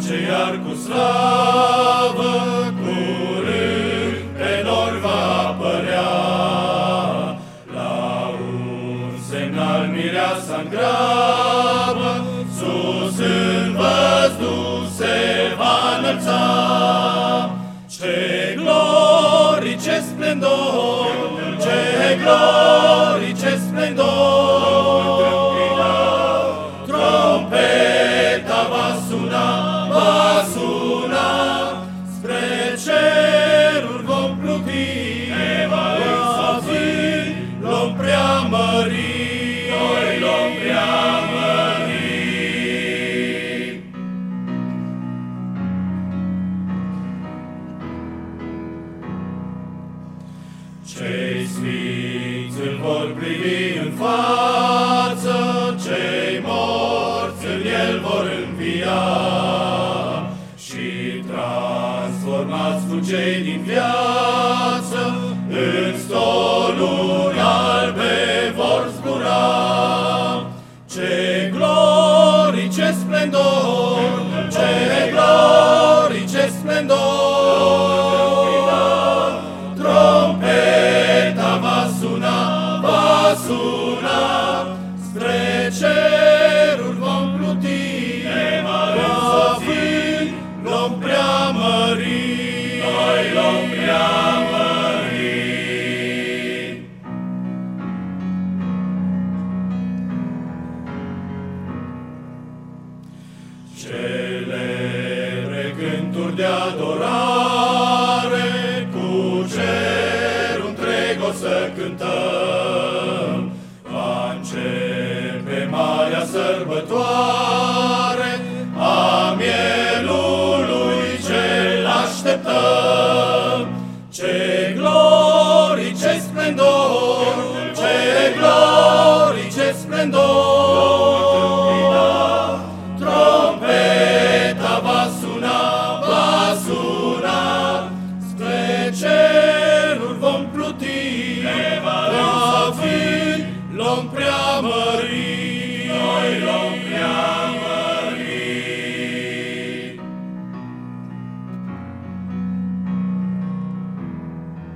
ce iar cu slavă, curând pe nor va apărea. La un semnal mireasa-n grabă, sus în văzduh se va înălța. Ce glorii, ce splendor, ce glorii, ce splendor! Trompeta va suna, spre ceruri vom pluti, l-om preamări, noi l-om preamări. Cei sfinți îl vor privi în față, cei morți în el vor învia, și transformați cu cei din viață, în stoluri albe vor zbura. Ce glorii, ce splendor, ce glorii, ce splendor! Trompeta va suna, spre ceruri vom pluti, l-om preamări, noi l-om preamări. Celebre cânturi de adorare, cu cerul întreg o să cântăm. Va începe marea sărbătoare a mielului ce-l așteptăm. Ce glorii, ce splendor, ce glorii, ce splendor! Trompeta va suna, spre ceruri vom pluti, l-om preamări, noi l-om preamări.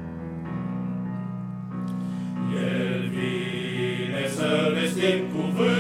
El vine să vestim cuvânt